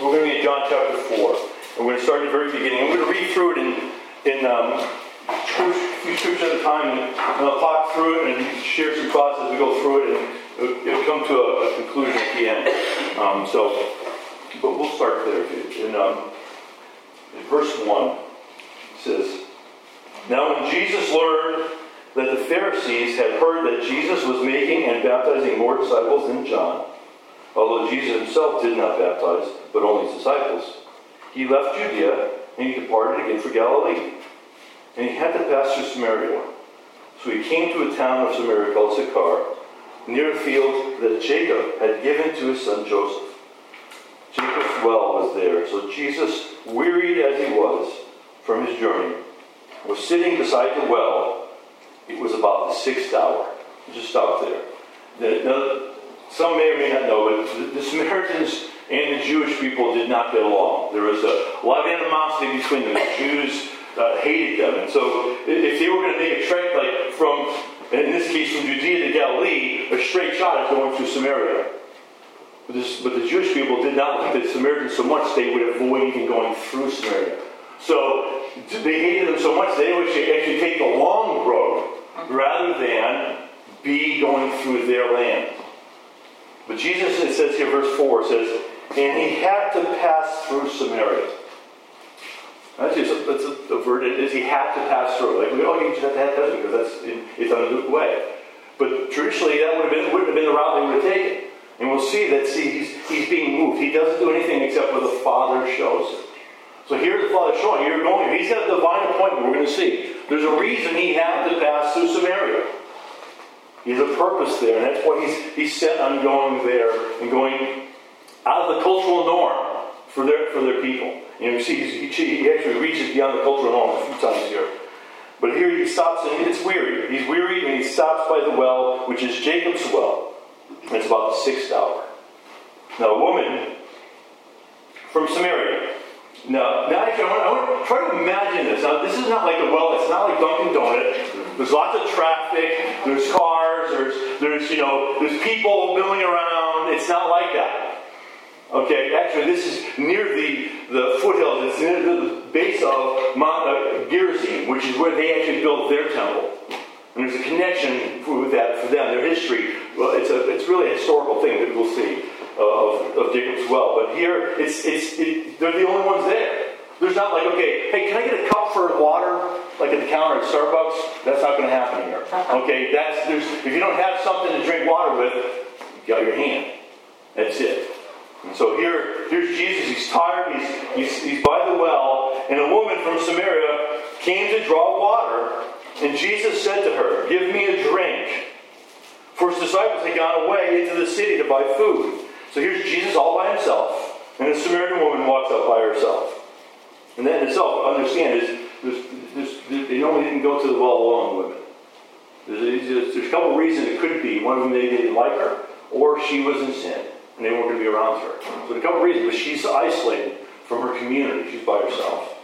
We're going to be in John chapter 4. And we're going to start at the very beginning. I'm going to read through it in a few scriptures at a time, and I'll talk through it and share some thoughts as we go through it, and it'll come to a conclusion at the end. But we'll start there. In verse 1, it says, "Now when Jesus learned that the Pharisees had heard that Jesus was making and baptizing more disciples than John, although Jesus himself did not baptize, but only his disciples, he left Judea and he departed again for Galilee. And he had to pass through Samaria. So he came to a town of Samaria called Sychar, near a field that Jacob had given to his son Joseph. Jacob's well was there. So Jesus, wearied as he was from his journey, was sitting beside the well. It was about the 6th hour." Just stop there. Now, some may or may not know, but the Samaritans and the Jewish people did not get along. There was a lot of animosity between them. The Jews hated them. And so if they were going to make a trek like from, in this case, from Judea to Galilee, a straight shot is going through Samaria. But the Jewish people did not like the Samaritans so much they would avoid even going through Samaria. So they hated them so much they would actually take the long road rather than be going through their land. But Jesus, it says here, verse 4, says, "And he had to pass through Samaria." That's a word. It is he had to pass through. Like, we don't need to have to pass through because it's on the way. But traditionally, that wouldn't have been the route they would have taken. And we'll see that. He's being moved. He doesn't do anything except what the Father shows him. So here the Father showing you're going here. He's got a divine appointment. We're going to see. There's a reason he had to pass through Samaria. He has a purpose there, and that's what he's set on going there and going out of the cultural norm for their people. You know, you see, he actually reaches beyond the cultural norm a few times here. But here he stops and it's weary. He's weary and he stops by the well, which is Jacob's well. And it's about the 6th hour. Now, a woman from Samaria. Now actually, I want to try to imagine this. Now, this is not like a well. It's not like Dunkin' Donut. There's lots of traffic. There's cars. There's people milling around. It's not like that. Okay, actually, this is near the foothills. It's near the base of Mount Gerizim, which is where they actually built their temple. And there's a connection with that for them, their history. Well, it's really a historical thing that we'll see of Jacob's well. But here, they're the only ones there. There's not like, okay, hey, can I get a cup for water, like at the counter at Starbucks? That's not going to happen here. Okay, if you don't have something to drink water with, you got your hand. That's it. And so here's Jesus. He's tired. He's by the well, and a woman from Samaria came to draw water. And Jesus said to her, "Give me a drink." For his disciples had gone away into the city to buy food. So here's Jesus all by himself, and a Samaritan woman walks up by herself. And that in itself, understand, they normally didn't go to the well alone, women. There's a couple of reasons it could be. One of them, they didn't like her, or she was in sin, and they weren't going to be around her. So a couple of reasons, but she's isolated from her community. She's by herself.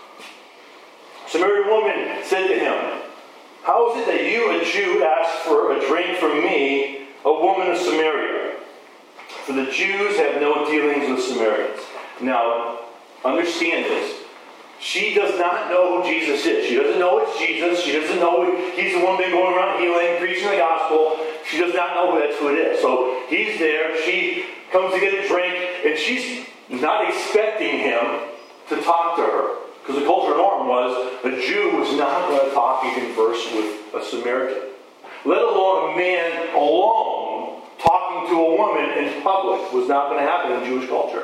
Samaritan woman said to him, "How is it that you, a Jew, ask for a drink from me, a woman of Samaria? For the Jews have no dealings with Samaritans." Now, understand this. She does not know who Jesus is. She doesn't know it's Jesus. She doesn't know he's the one been going around healing, preaching the gospel. She does not know that's who it is. So he's there. She comes to get a drink, and she's not expecting him to talk to her. Because the cultural norm was a Jew was not going to talk and converse with a Samaritan. Let alone a man alone talking to a woman in public was not going to happen in Jewish culture.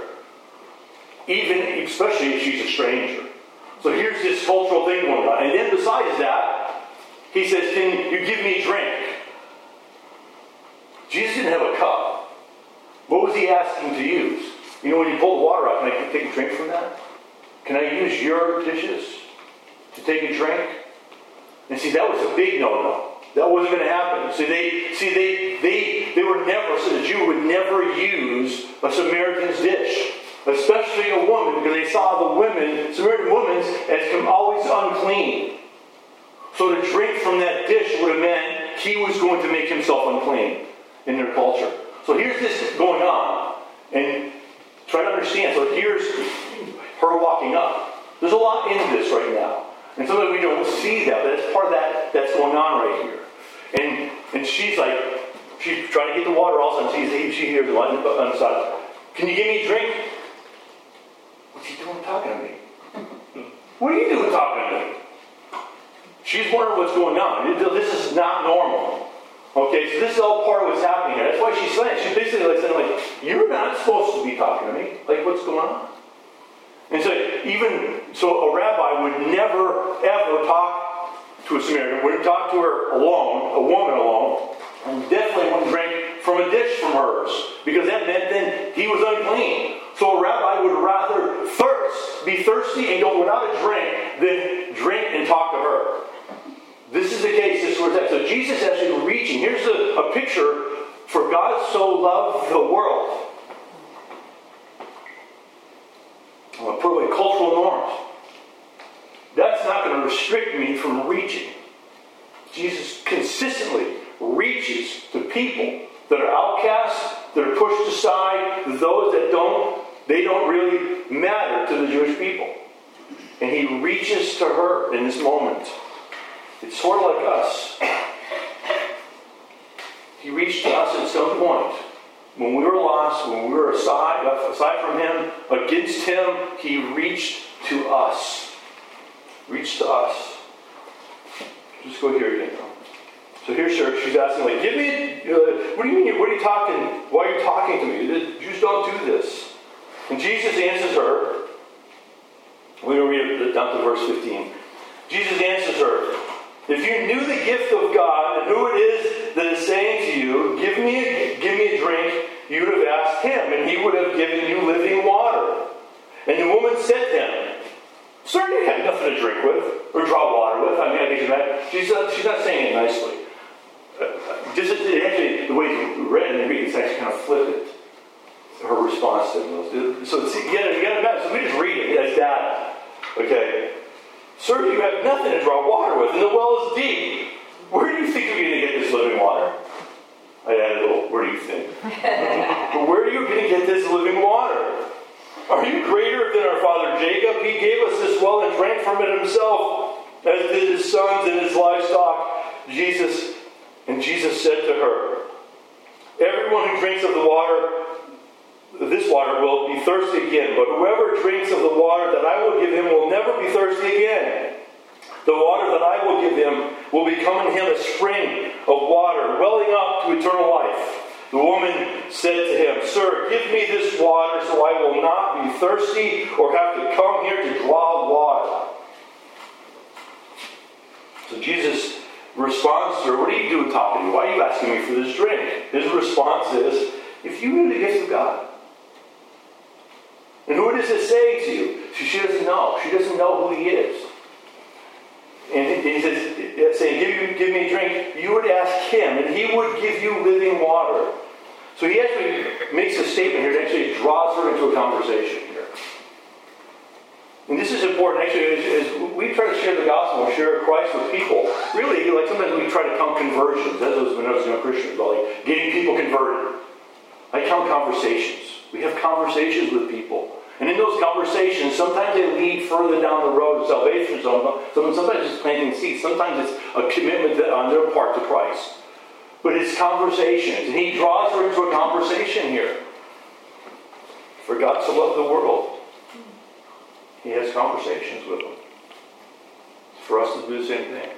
Especially if she's a stranger. So here's this cultural thing going on. And then besides that, he says, "Can you give me a drink?" Jesus didn't have a cup. What was he asking to use? You know, when you pull the water out, can I take a drink from that? Can I use your dishes to take a drink? And see, that was a big no-no. That wasn't going to happen. They were never, so the Jew would never use a Samaritan's dish, especially a woman, because they saw the Samaritan women, as always unclean. So to drink from that dish would have meant he was going to make himself unclean in their culture. So here's this going on, and Try to understand. So here's her walking up. There's a lot in this right now. And sometimes we don't see that, but that's part of that that's going on right here. And she's like, she's trying to get the water also, and she hears the light on the side. Can you give me a drink? What's he doing talking to me? What are you doing talking to me? She's wondering what's going on. This is not normal. Okay, so this is all part of what's happening here. That's why she's saying, she's basically like saying, you're not supposed to be talking to me. Like, what's going on? And so a rabbi would never, ever talk to a Samaritan, wouldn't talk to her alone, a woman alone, and definitely wouldn't drink from a dish from hers, because that meant then he was unclean. So a rabbi would rather be thirsty and go without a drink than drink and talk to her. This is the case. This is where it's at. So Jesus actually reaching. Here's a picture. For God so loved the world. I'm going to put away cultural norms. That's not going to restrict me from reaching. Jesus consistently reaches to people that are outcasts, that are pushed aside, those that they don't really matter to the Jewish people. And he reaches to her in this moment. It's sort of like us. He reached to us at some point. When we were lost, when we were aside from him, against him, he reached to us. Reached to us. Just go here again. So here's her. She's asking, give me, what do you mean? What are you talking? Why are you talking to me? The Jews don't do this. And Jesus answers her. We're going to read it down to verse 15. Jesus answers her, if you knew the gift of God and who it is that is saying to you, give me a drink, you would have asked him, and he would have given you living water. And the woman said to him, sir, you have nothing to drink with, or draw water with. I think she's not saying it nicely. Actually, the way you read and read, it's actually kind of flippant. Her response to them. So you got to imagine. So we just read it as data. Okay. Sir, you have nothing to draw water with, and the well is deep. Where do you think you're going to get this living water? I added a little, where do you think? But where are you going to get this living water? Are you greater than our father Jacob? He gave us this well and drank from it himself, as did his sons and his livestock. Jesus said to her, everyone who drinks of the water, this water, will be thirsty again. But whoever drinks of the water that I will give him will never be thirsty again. The water that I will give him will become in him a spring of water, welling up to eternal life. The woman said to him, sir, give me this water so I will not be thirsty or have to come here to draw water. So Jesus responds to her, what are you doing talking to me? Why are you asking me for this drink? His response is, if you knew the gift of God, and who it is that's saying to you, she doesn't know. She doesn't know who he is. And he says, saying, give me a drink, you would ask him, and he would give you living water. So he actually makes a statement here that actually draws her into a conversation here. And this is important, actually, as we try to share the gospel and share Christ with people. Really, like sometimes we try to count conversions. That's when I was young Christians, like getting people converted. I count conversations. We have conversations with people. And in those conversations, sometimes they lead further down the road to salvation. Sometimes it's planting seeds. Sometimes it's a commitment on their part to Christ. But it's conversations. And he draws her into a conversation here. For God so loved the world, he has conversations with them. It's for us to do the same thing.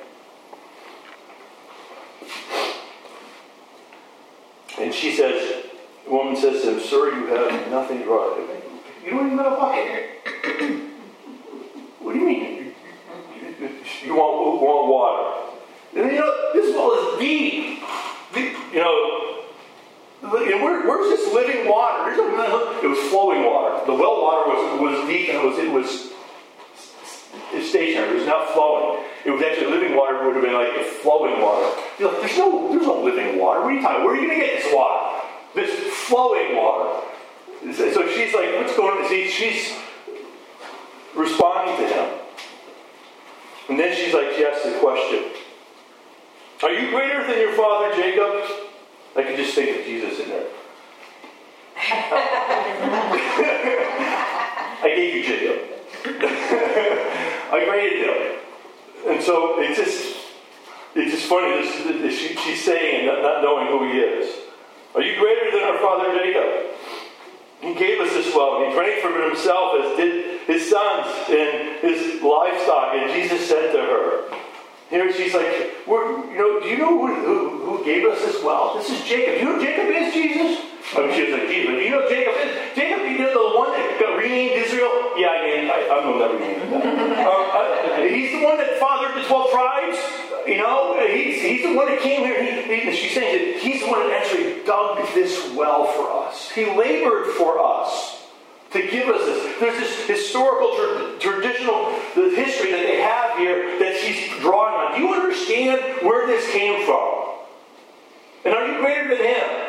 And she says, the woman says to him, sir, you have nothing to draw. You don't even have a bucket. What do you mean? You want water? And this well is deep. And where's this living water? It was flowing water. The well water was deep and it was stationary. It was not flowing. It was actually living water. It would have been like flowing water. You're like, there's no living water. What are you talking about? Where are you going to get this water? This flowing water. So she's like, what's going on? She's responding to him. And then she asks the question, are you greater than your father Jacob? I could just think of Jesus in there. I gave you Jacob. I graded him. And so it's just funny, she's saying and not knowing who he is. Are you greater than our father Jacob? He gave us this well, and he drank from it himself, as did his sons and his livestock. And Jesus said to her, here she's like, do you know who gave us this well? This is Jacob. Do you know who Jacob is, Jesus? I mean, she was like, Jesus, do you know who Jacob is? Jacob, you know the one that got renamed Israel? Yeah, I know that renamed that. He's the one that fathered the 12 tribes. He's the one that came here. She's saying that he's the one that actually dug this well for us. He labored for us to give us this. There's this historical, traditional history that they have here that she's drawing on. Do you understand where this came from? And are you greater than him?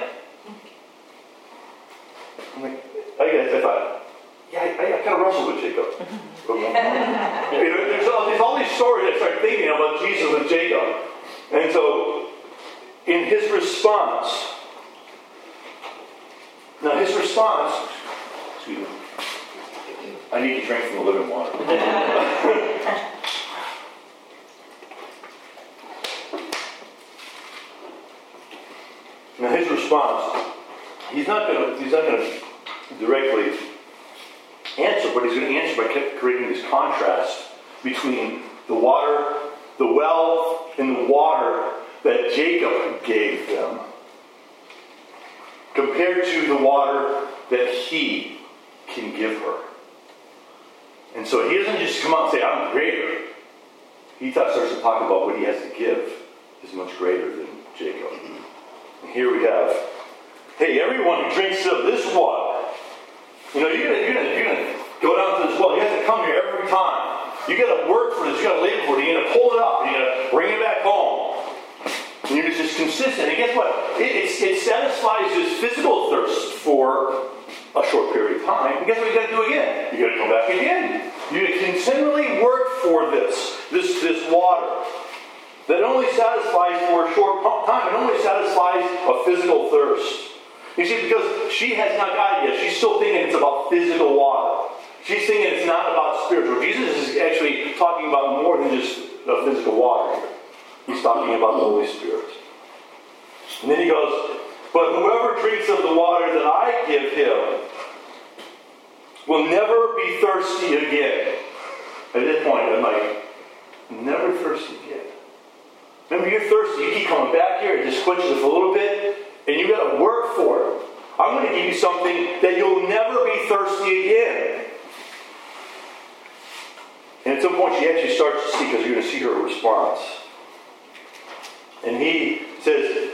I thought, I kind of wrestled with Jacob. There's all these stories I started thinking about Jesus with Jacob. And so, in his response, excuse me, I need to drink from the living water. Now his response, he's not going to directly answer, but he's going to answer by creating this contrast between the water, the well, and the water that Jacob gave them, compared to the water that he can give her. And so he doesn't just come out and say, I'm greater. He starts to talk about what he has to give is much greater than Jacob. And here we have, hey, everyone who drinks of this water, you're gonna go down to this well. You have to come here every time. You got to work for this. You got to labor for it. You got to pull it up. You got to bring it back home. And you're just consistent. And guess what? It satisfies this physical thirst for a short period of time. And guess what you got to do again? You got to come back again. You continually work for this water that only satisfies for a short time. It only satisfies a physical thirst. You see, because she has not got it yet. She's still thinking it's about physical water. She's thinking it's not about spiritual. Jesus is actually talking about more than just the physical water here. He's talking about the Holy Spirit. And then he goes, but whoever drinks of the water that I give him will never be thirsty again. At this point, I'm like, never thirsty again. Remember, you're thirsty. You keep coming back here. It just quenches it for a little bit. And you got to work for it. I'm going to give you something that you'll never be thirsty again. And at some point she actually starts to see, because you're going to see her response. And he says,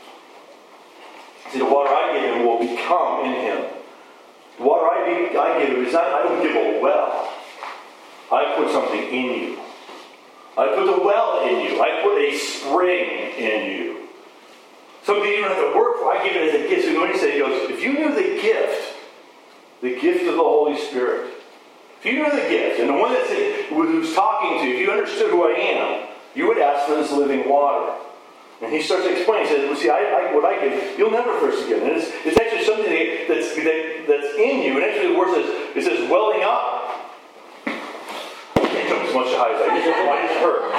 the water I give him will become in him. The water I give him is not, I don't give a well. I put something in you. I put the well in you. I put a spring in you. Something you don't have to work for. I give it as a gift. So when he said, he goes, if you knew the gift of the Holy Spirit, if you knew the gift, and the one who's talking to you, if you understood who I am, you would ask for this living water. And he starts to explain. He says, well, see, what I give, you'll never thirst again. And it's actually something that's in you. And actually the word says, it says, welling up. I can't jump as much high as I used to. I just hurt.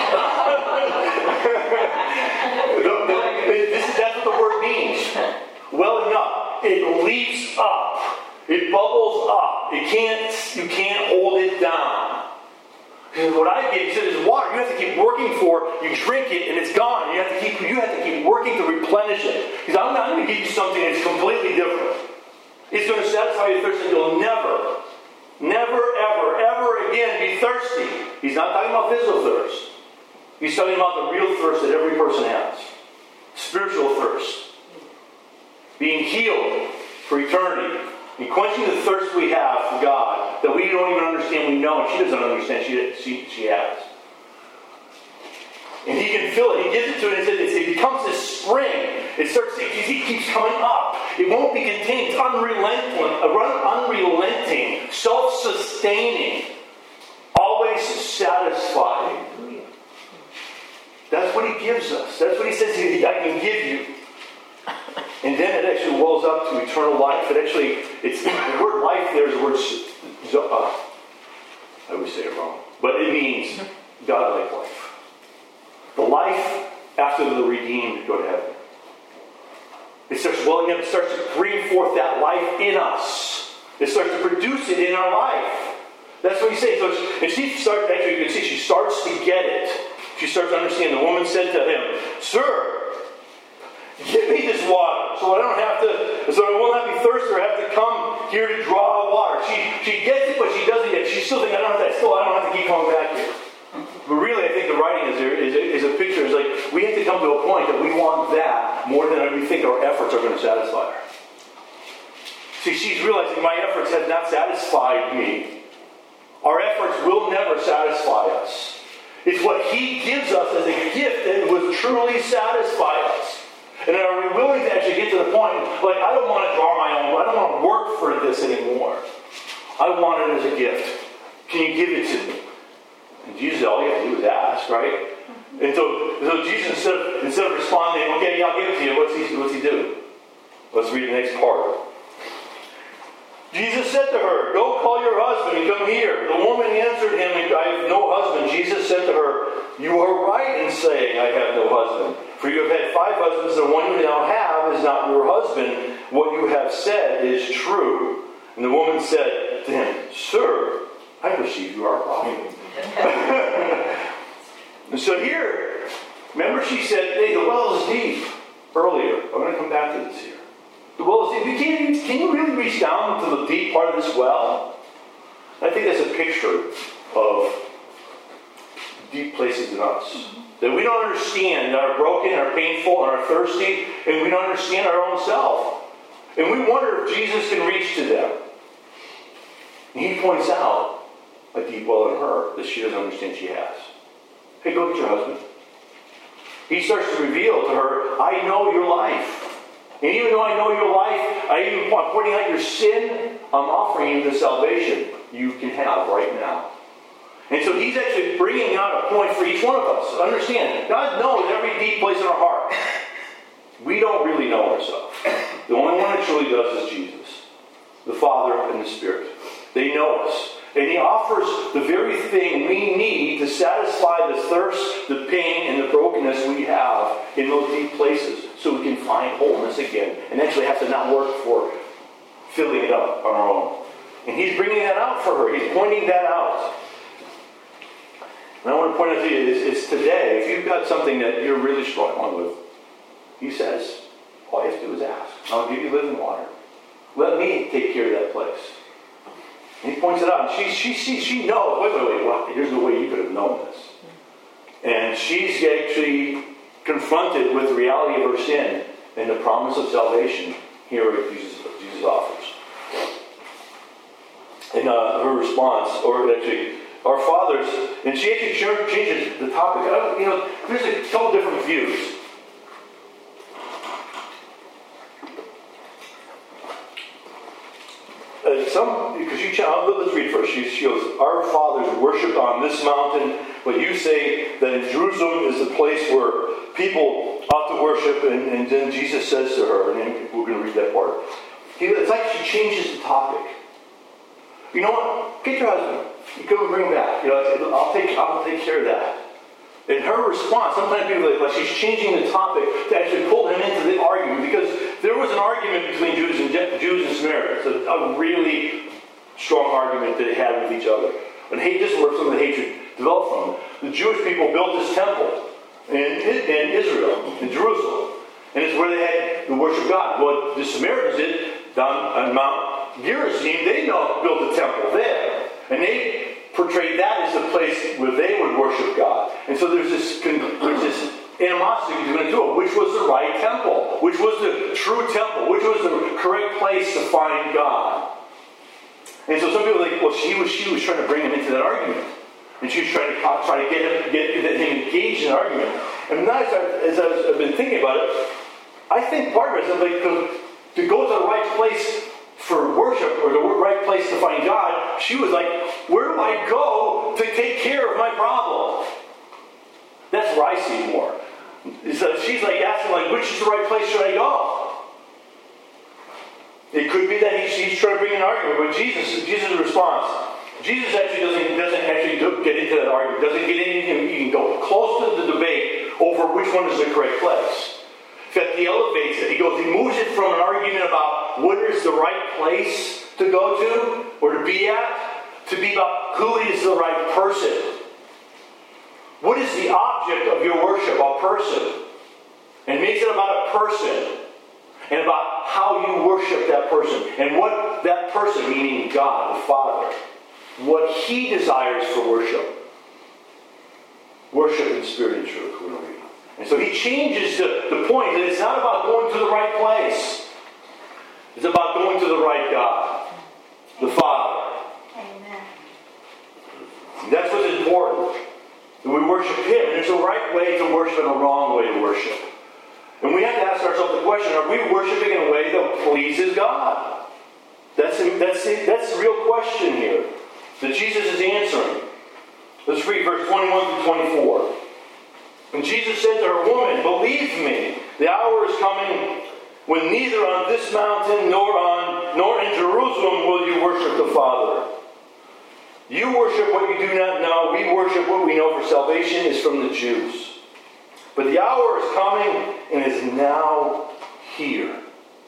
That's what the word means. Welling up. It leaps up. It bubbles up. You can't hold it down. Because what I give, he said, is water. You have to keep working for it. You drink it and it's gone. You have to keep working to replenish it. Because I'm going to give you something that's completely different. It's going to satisfy your thirst, and you'll never, ever again be thirsty. He's not talking about physical thirst. He's talking about the real thirst that every person has. Spiritual thirst. Being healed for eternity. And quenching the thirst we have for God that we don't even understand, we know, and she doesn't understand, she has. And he can fill it. He gives it to it, and it becomes this spring. It keeps coming up. It won't be contained. It's unrelenting, self-sustaining, always satisfying. That's what he gives us. That's what he says, I can give you. And then it actually wells up to eternal life. The word life there is the word, I always say it wrong, but it means God-like life. The life after the redeemed go to heaven. It starts welling up, it starts to bring forth that life in us. It starts to produce it in our life. That's what he's saying. So and you can see she starts to get it. She starts to understand. The woman said to him, "Sir, give me this water so I won't have to be thirsty or have to come here to draw water." She gets it, but she doesn't get it. She's still thinking, I don't have to keep coming back here. But really, I think the writing is a picture. It's like we have to come to a point that we want that more than we think our efforts are going to satisfy her. See, she's realizing my efforts have not satisfied me. Our efforts will never satisfy us. It's what he gives us as a gift that will truly satisfy us. And are we willing to actually get to the point, like, I don't want to draw my own, I don't want to work for this anymore. I want it as a gift. Can you give it to me? And Jesus, all you have to do is ask, right? And so Jesus, instead of responding, okay, yeah, I'll give it to you, what's he do? Let's read the next part. Jesus said to her, "Go call your husband and come here." The woman answered him, "I have no husband." Jesus said to her, "You are right in saying, I have no husband. For you have had 5 husbands, and the one you now have is not your husband. What you have said is true." And the woman said to him, "Sir, I perceive you are a prophet." And so here, remember she said, "Hey, the well is deep." Earlier, I'm going to come back to this here. The well is deep. Can you really reach down to the deep part of this well? I think that's a picture of deep places in us. That we don't understand, that are broken, are painful, and are thirsty, and we don't understand our own self. And we wonder if Jesus can reach to them. And he points out a deep well in her that she doesn't understand she has. Hey, go get your husband. He starts to reveal to her, I know your life. And even though I know your life, I'm pointing out your sin, I'm offering you the salvation you can have right now. And so he's actually bringing out a point for each one of us. Understand, God knows every deep place in our heart. We don't really know ourselves. The only one that truly does is Jesus, the Father and the Spirit. They know us. And he offers the very thing we need to satisfy the thirst, the pain, and the brokenness we have in those deep places so we can find wholeness again and actually have to not work for filling it up on our own. And he's bringing that out for her. He's pointing that out. And I want to point out to you is today, if you've got something that you're really struggling with, he says, all you have to do is ask. I'll give you living water. Let me take care of that place. And he points it out. And she knows, wait, well, here's no way you could have known this. And she's actually confronted with the reality of her sin and the promise of salvation here that Jesus offers. And her response, or actually, our fathers, and she actually changes the topic. There's a couple different views. Let's read first. She goes, our fathers worshipped on this mountain, but you say that in Jerusalem is the place where people ought to worship, and then Jesus says to her, and then we're going to read that part. It's like she changes the topic. You know what? Get your husband. You come and bring him back. I'll take care of that. And her response, sometimes people like she's changing the topic to actually pull him into the argument, because there was an argument between Jews and Samaritans, a really strong argument that they had with each other. And this is where some of the hatred developed from. The Jewish people built this temple in Israel, in Jerusalem. And it's where they had the worship of God. What the Samaritans did down on Mount Gerizim, they built a temple there. And they portrayed that as the place where they would worship God. And so there's this animosity between the two, which was the right temple, which was the true temple, which was the correct place to find God. And so some people are like, well, she was trying to bring him into that argument. And she was trying to get him engaged in an argument. And now as I've been thinking about it, I think part of it is like to go to the right place for worship, or the right place to find God, she was like, where do I go to take care of my problem? That's where I see more. So she's like asking, which is the right place should I go? It could be that he's trying to bring an argument, but Jesus' response, Jesus actually doesn't actually get into that argument, doesn't get into even go close to the debate over which one is the correct place. In fact, he elevates it. He moves it from an argument about what is the right place to go to or to be at, to be about who is the right person. What is the object of your worship? A person. And makes it about a person. And about how you worship that person. And what that person, meaning God, the Father, what He desires for worship. Worship in spirit and truth, we're going to read. And so he changes the point that it's not about going to the right place. It's about going to the right God, the Father. Amen. And that's what's important. That we worship Him. And there's a right way to worship and a wrong way to worship. And we have to ask ourselves the question, are we worshiping in a way that pleases God? That's the real question here that Jesus is answering. Let's read verse 21 through 24. And Jesus said to her, "Woman, believe me, the hour is coming when neither on this mountain nor in Jerusalem will you worship the Father. You worship what you do not know. We worship what we know, for salvation is from the Jews. But the hour is coming and is now here."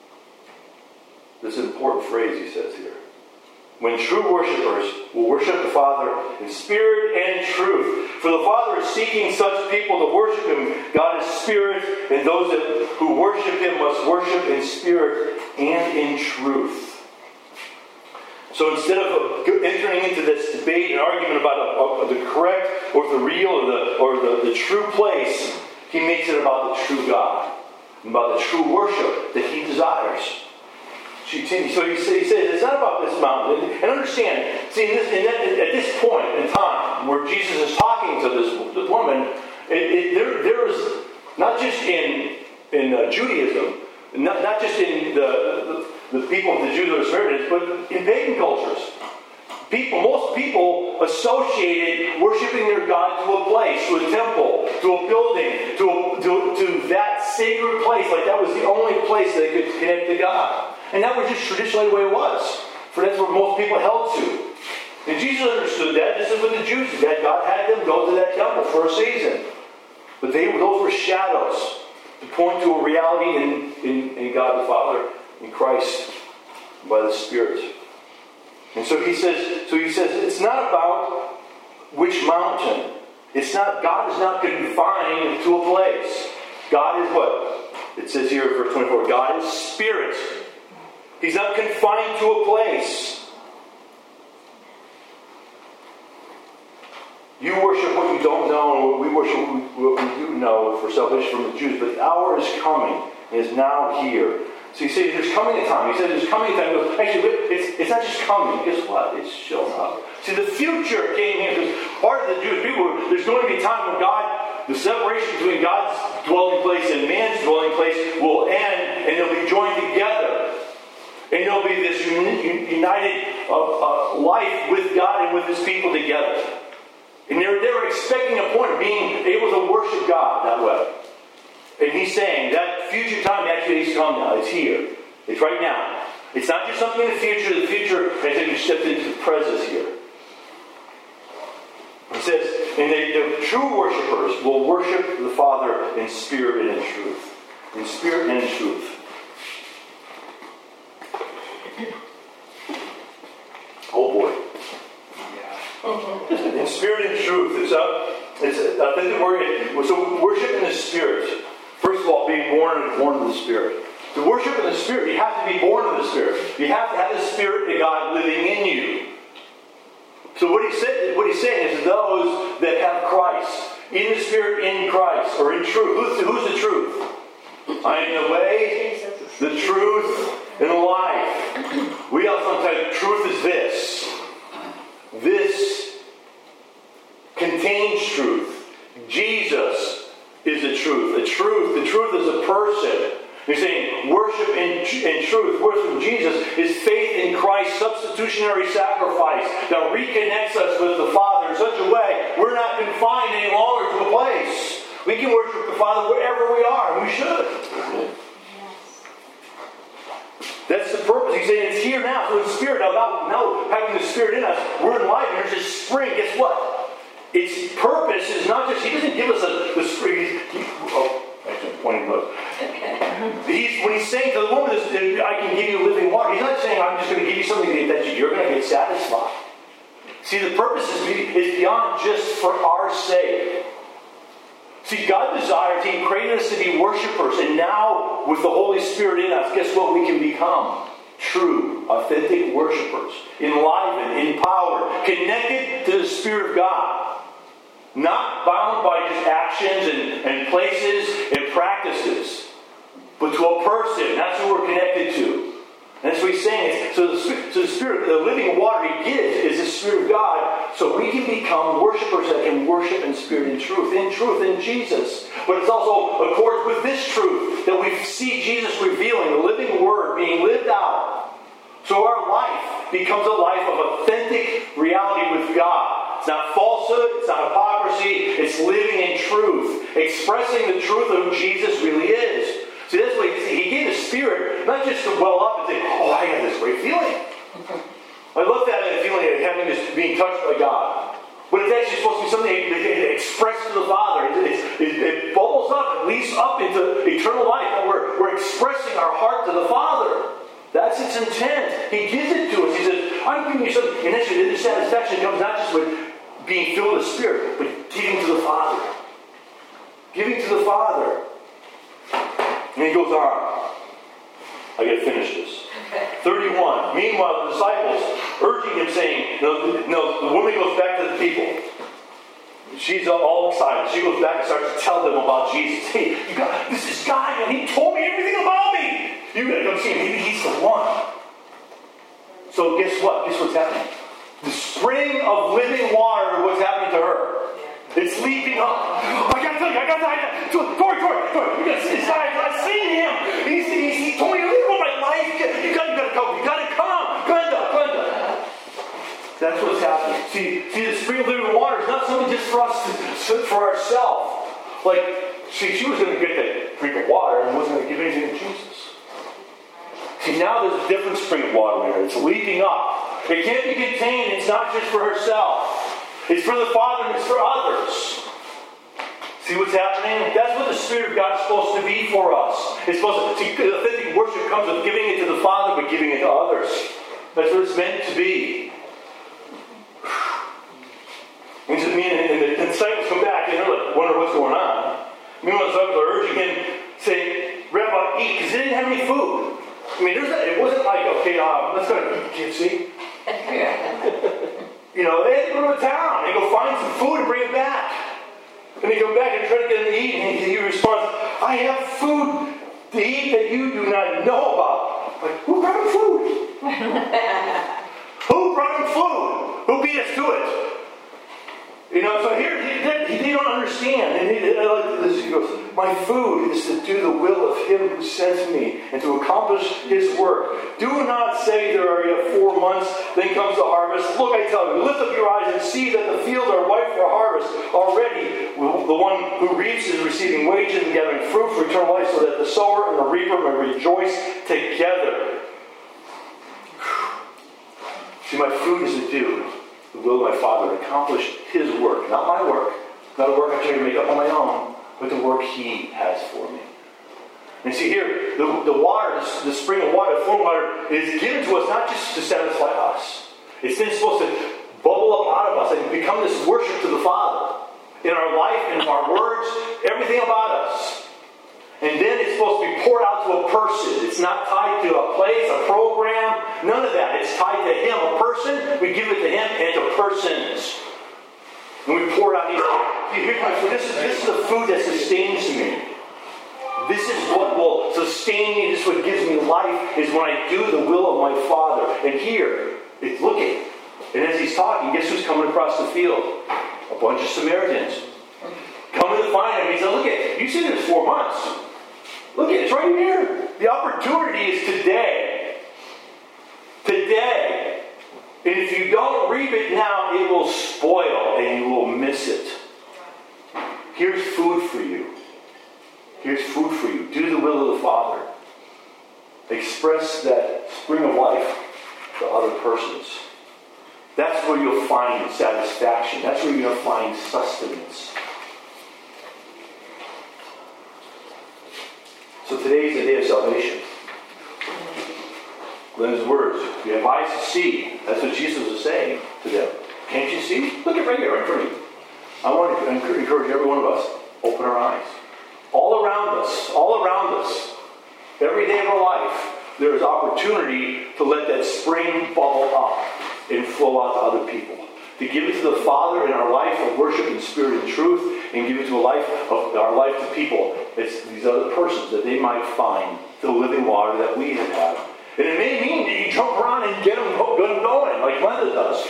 This is an important phrase he says here. When true worshipers will worship the Father in spirit and truth. For the Father is seeking such people to worship Him. God is spirit, and those who worship Him must worship in spirit and in truth. So instead of entering into this debate and argument about the correct or the real or the true place, he makes it about the true God, about the true worship that He desires. So he says, it's not about this mountain. And understand, see, at this point in time, where Jesus is talking to this woman, there is, not just in Judaism, not just in the people of the Jews or Samaritans, but in pagan cultures. Most people associated worshiping their God to a place, to a temple, to a building, to that sacred place. Like that was the only place they could connect to God. And that was just traditionally the way it was. For that's where most people held to. And Jesus understood that. This is what the Jews did. That God had them go to that temple for a season. But those were shadows to point to a reality in God the Father, in Christ, by the Spirit. And so he says, it's not about which mountain. God is not confined to a place. God is what? It says here in verse 24, God is spirit. He's not confined to a place. You worship what you don't know, and we worship what we do know for salvation from the Jews. But the hour is coming, and is now here. So you say, there's coming a time. He said, there's coming a time. Actually, it's not just coming. Guess what? It's showing up. See, the future came here because part of the Jewish people, there's going to be a time when the separation between God's dwelling place and man's dwelling place will end, and they'll be joined together. And there'll be this united life with God and with His people together. And they're expecting a point of being able to worship God that way. And he's saying that future time actually has come now. It's here. It's right now. It's not just something in the future. The future has actually stepped into the presence here. He says, and the true worshipers will worship the Father in spirit and in truth. In spirit and in truth. Oh boy. Yeah. In spirit and truth. It's authentic word. So worship in the Spirit. First of all, being born of the Spirit. To worship in the Spirit, you have to be born of the Spirit. You have to have the Spirit of God living in you. So what he's saying is those that have Christ, in the Spirit, in Christ, or in truth. Who's the truth? I am the way, the truth, and the life. We often say truth is this. This contains truth. Jesus is the truth. The truth is a person. He's saying worship in truth, worship in Jesus is faith in Christ's substitutionary sacrifice that reconnects us with the Father in such a way we're not confined any longer to a place. We can worship the Father wherever we are, and we should. That's the purpose. He's saying it's here now. So it's Spirit. Now having the Spirit in us, we're enlivened. There's this spring. Guess what? Its purpose is not just, He doesn't give us the spring. Actually, I'm pointing those. When He's saying to the woman, I can give you living water, He's not saying, I'm just going to give you something that you're going to get satisfied. See, the purpose is beyond just for our sake. See, God desires, He created us to be worshipers, and now with the Holy Spirit in us, guess what we can become? True, authentic worshipers, enlivened, empowered, connected to the Spirit of God. Not bound by just actions and places and practices, but to a person. That's who we're connected to. And that's what He's saying. So the Spirit, the living water He gives is the Spirit of God, so we can become worshipers that can worship in spirit and truth, in Jesus. But it's also accords with this truth that we see Jesus revealing, the living Word being lived out. So our life becomes a life of authentic reality with God. It's not falsehood, it's not hypocrisy, it's living in truth, expressing the truth of who Jesus really is. See, that's what He gave the Spirit, not just to well up and say, oh, I have this great feeling. I love that feeling of having this, being touched by God. But it's actually supposed to be something that expressed to the Father. It bubbles up, it leaps up into eternal life, and we're expressing our heart to the Father. That's its intent. He gives it to us. He says, I'm giving you something. And actually, the satisfaction comes not just with being filled with the Spirit, but giving to the Father. Giving to the Father. And he goes on. I got to finish this. 31. Meanwhile, the disciples urging Him, saying, no, the woman goes back to the people. She's all excited. She goes back and starts to tell them about Jesus. Hey, this is God, and He told me everything about me. You got to come see Him. Maybe He's the one. So guess what? Guess what's happening? The spring of living water, what's happening to her? It's leaping up. I got to tell you, Corey, you got to see this guy. I've seen him. He told me everything about my life. You got to come. You got to come. Glenda. That's what's happening. See, the spring of living water is not something just for us for ourselves. Like, she was going to get that drink of water and wasn't going to give anything to Jesus. See, now there's a different spring of water in her. It's leaping up. It can't be contained. It's not just for herself. It's for the Father and it's for others. See what's happening? That's what the Spirit of God is supposed to be for us. It's supposed to, authentic worship comes with giving it to the Father, but giving it to others. That's what it's meant to be. And the disciples come back and they're like, wonder what's going on. Meanwhile, the disciples are urging Him, saying, Rabbi, eat, because they didn't have any food. I mean, it wasn't like, okay, let's go to KFC. They had to go to a town. They go find some food and bring it back. And they come back and try to get him to eat. And he responds, I have food to eat that you do not know about. Like, who brought him food? Who brought him food? Who beat us to it? So here, they don't understand. And he goes, my food is to do the will of Him who sent me and to accomplish His work. Do not say there are yet 4 months, then comes the harvest. Look, I tell you, lift up your eyes and see that the fields are white for harvest. Already, the one who reaps is receiving wages and gathering fruit for eternal life, so that the sower and the reaper may rejoice together. See, my food is to do the will of my Father and accomplish His work. Not my work. Not a work I try to make up on my own, but the work He has for me. And see here, the water, the spring of water, the flowing water, is given to us not just to satisfy us. It's then supposed to bubble up out of us and become this worship to the Father. In our life, in our words, everything about us. And then it's supposed to be poured out to a person. It's not tied to a place, a program, none of that. It's tied to Him, a person. We give it to Him and to persons. And we pour it out. Here's my food. This is the food that sustains me. This is what will sustain me. This is what gives me life, is when I do the will of my Father. And here, it's looking. And as He's talking, guess who's coming across the field? A bunch of Samaritans. Coming to find Him. He said, look at, you said it's 4 months. Look at it, it's right here. The opportunity is today. Today. And if you don't reap it now, it will spoil and you will miss it. Here's food for you. Here's food for you. Do the will of the Father. express that spring of life to other persons. That's where you'll find satisfaction. That's where you're going to find sustenance. So today is the day of salvation. Glenn's words, you have eyes to see. That's what Jesus was saying to them. Can't you see? Look at right here, right in front of you. I want to encourage every one of us, open our eyes. All around us, every day of our life, there is opportunity to let that spring bubble up and flow out to other people. To give it to the Father in our life of worship in spirit and truth, and give it to our life to people. It's these other persons that they might find the living water that we have had. And it may mean that you jump around and get them going, like Linda does.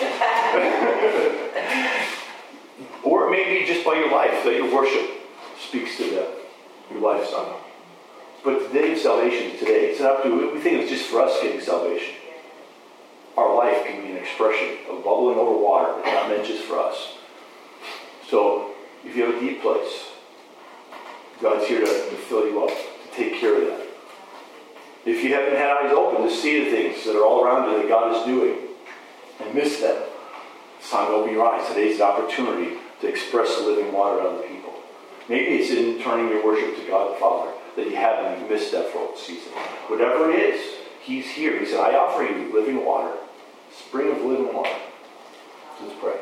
Or it may be just by your life that your worship speaks to them, your lifestyle. But the day of salvation is today. It's not we think it's just for us getting salvation. Our life can be an expression of bubbling over water. It's not meant just for us. So, if you have a deep place, God's here to fill you up, to take care of that. If you haven't had eyes open to see the things that are all around you that God is doing, and miss them, it's time to open your eyes. Today's an opportunity to express the living water to other people. Maybe it's in turning your worship to God the Father that you haven't, you've missed that for a season. Whatever it is, He's here. He said, I offer you living water, spring of living water. Let's pray.